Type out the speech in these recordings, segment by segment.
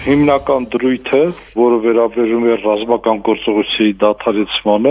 հիմնական դրույթը, որը վերաբերում է ռազմական գործողությունների դադարեցմանը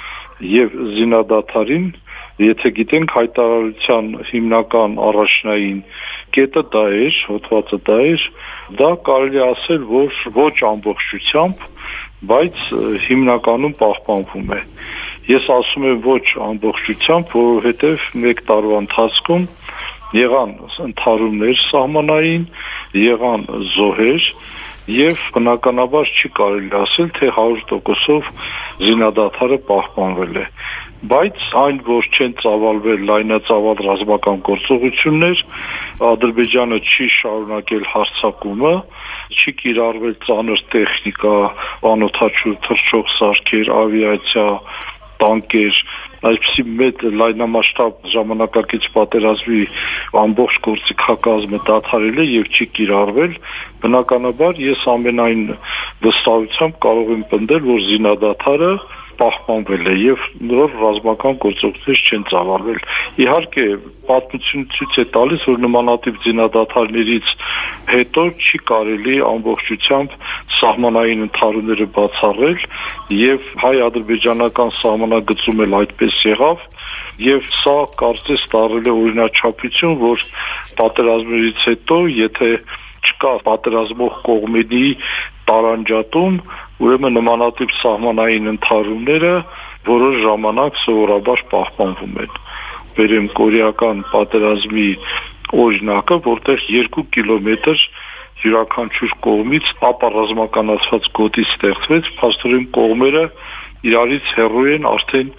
եւ զինադադարին, եթե գիտենք հայտարարության հիմնական առաջնային կետը դա էր, հոդվածը դա էր, դա կարելի ասել, որ ոչ ամբողջությամբ, բայց հիմնականում պահպանվում է։ Ես ասում եմ ոչ ամբողջությամբ, որովհետեւ 1 տարվա ընթացքում եղան ընդհարումներ սահմանային, եղան զոհեր եւ բնականաբար չի կարելի ասել, թե 100%-ով զինադադարը պահպանվել է։ Բայց այն, որ չեն ծավալվել լայնածավալ ռազմական գործողություններ, Ադրբեջանը չի շարունակել հարձակումը, չի կիրառվել ծանր տեխնիկա, անօդաչու թռչող սարքեր, ավիացիա, տանկեր, այսպիսի մեծ լայնամասշտաբ ժամանակակից պատերազմի ամբողջ գործիքակազմը դադարել է եւ չի կիրառվել, բնականաբար ես ամենայն վստահությամբ կարող եմ պնդել, որ զինադադարը պահպանվել է եւ նոր ռազմական գործողություններ չեն ծավալվել։ Իհարկե, պատմությունը ցույց է տալիս, որ նմանատիպ զինադադարներից հետո չի կարելի ամբողջությամբ սահմանային ընդհարումները բացառել եւ հայ-ադրբեջանական սահմանագծում էլ այդպես եղավ եւ սա կարծես տարել է օրինաչափություն, որ պատերազմներից հետո, եթե չկա պատերազմող կողմերի տարանջատում, ուրեմն նմանատիպ սահմանային ընդհարումները որոշ ժամանակ սովորաբար պահպանվում են։ Վերեմ կորեական պատերազմի օրինակը, որտեղ 2 կիլոմետր յուրաքանչյուր կողմից ապառազմականացված գոտի ստեղծվեց, փաստորեն կողմերը իրարից հեռու են արդեն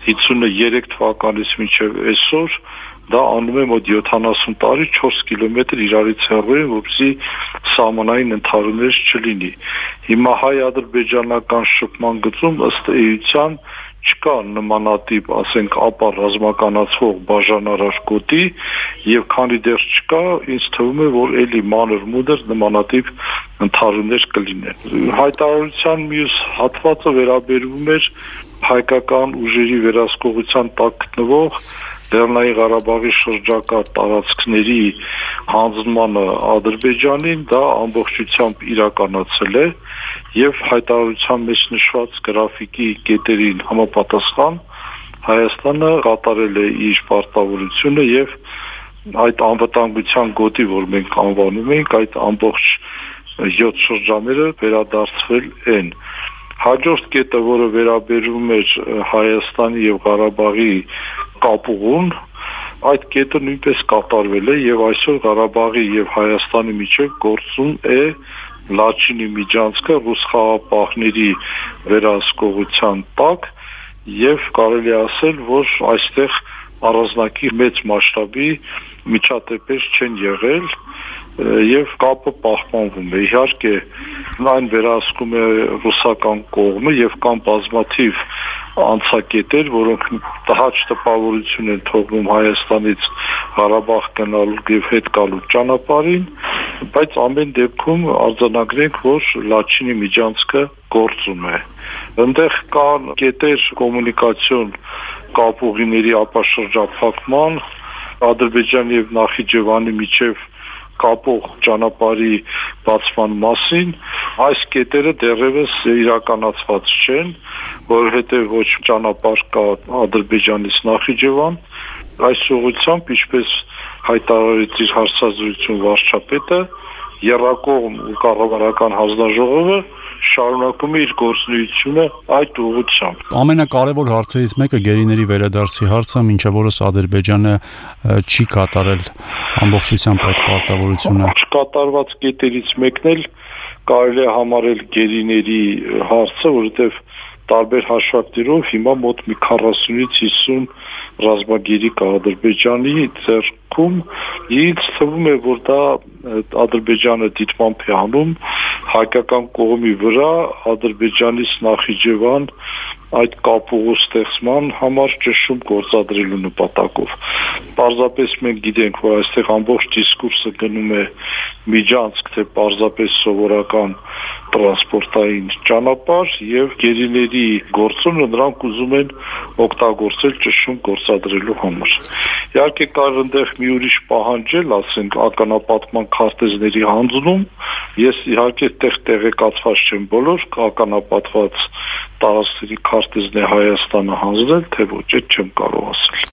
53 թվականից մինչև այսօր, դա անում է մոտ 70 տարի 4 կիլոմետր իրարից հեռու են, որպեսզի սահմանային ընդհարումներ չլինի։ Հիմա հայ-ադրբեջանական շփման գծում ըստ էության չկա նմանատիպ, ասենք, ապառազմականացվող բաժանարար գոտի եւ քանի դեռ չկա, ինձ թվում է, որ էլի մանր-մուդր նմանատիպ ընդհարումներ կլինեն։ Հայտարարության մյուս հատվածը վերաբերվում էր հայկական ուժերի վերահսկողության տակ գտնվող Լեռնային Ղարաբաղի շրջակա տարածքների հանձնմանը Ադրբեջանին, դա ամբողջությամբ իրականացել է եւ հայտարարության մեջ նշված գրաֆիկի կետերին համապատասխան Հայաստանը կատարել է իր պարտավորությունը եւ այդ անվտանգության գոտի, որ մենք անվանում ենք, այդ ամբողջ 7 շրջանները վերադարձվել են։ Հաջորդ կետը, որը վերաբերում էր Հայաստանի եւ Ղարաբաղի կապուղուն, այդ կետը նույնպես կատարվել է եւ այսօր Ղարաբաղի եւ Հայաստանի միջեւ գործում է Լաչինի միջանցքը ռուս խաղապահների վերահսկողության տակ եւ կարելի ասել, որ այստեղ առանձնակի մեծ մասշտաբի միջադեպեր չեն եղել եւ կապը պահպանվում է։ Իհարկե, այն վերահսկում է ռուսական կողմը եւ կան բազմաթիվ անցակետեր, որոնք տհաճ տպավորություն են թողնում Հայաստանից Ղարաբաղ գնալու եւ հետ գալու ճանապարհին, բայց ամեն դեպքում արձանագրենք, որ Լաչինի միջանցքը գործում է։ Այնտեղ կան կետեր կոմունիկացիոն կապուղիների ապաշրջափակման, Ադրբեջանի եւ Նախիջևանի միջև կապող ճանապարհի բացման մասին, այս կետերը դեռևս իրականացված չեն, որովհետև ոչ ճանապարհ կա Ադրբեջանից Նախիջևան, այս ուղղությամբ, ինչպես հայտարարեց իր հարցազրույցում վարչապետը, եռակողմ ու կառավարական հանձնաժողովը շարունակում է իր գործունեությունը այդ ուղղությամբ։ Ամենակարևոր հարցերից մեկը գերիների վերադարձի հարցը, մինչև օրս Ադրբեջանը չի կատարել ամբողջությամբ այդ պարտավորությունը։ Չկատարված կետերից մեկն էլ կարելի է համարել գերիների հարցը, որովհետև տարբեր հաշվարկներով հիմա մոտ մի 40-ից 50 ռազմագերի կա Ադրբեջանի ձեռքում, ինձ թվում է, որ դա Ադրբեջանը դիտմամբ է անում հայկական կողմի վրա Ադրբեջանից Նախիջևան այդ կապուղու ստեղծման համար ճնշում գործադրելու նպատակով։ Պարզապես մենք գիտենք, որ այստեղ ամբողջ դիսկուրսը գնում է միջանցք, թե պարզապես սովորական տրանսպորտային ճանապարհ եւ գերիների գործումը նրանք ուզում են օգտագործել ճնշում գործադրելու համար։ Իհարկե կար այնտեղ մի ուրիշ պահանջ էլ, ասենք ականապատման քարտեզների հանձնում, Ես իհարկե տեղեկացված չեմ բոլոր ականապատված տարածքների քարտեզն է Հայաստանը հանձնել, թե ոչ, այդ չեմ կարող ասել։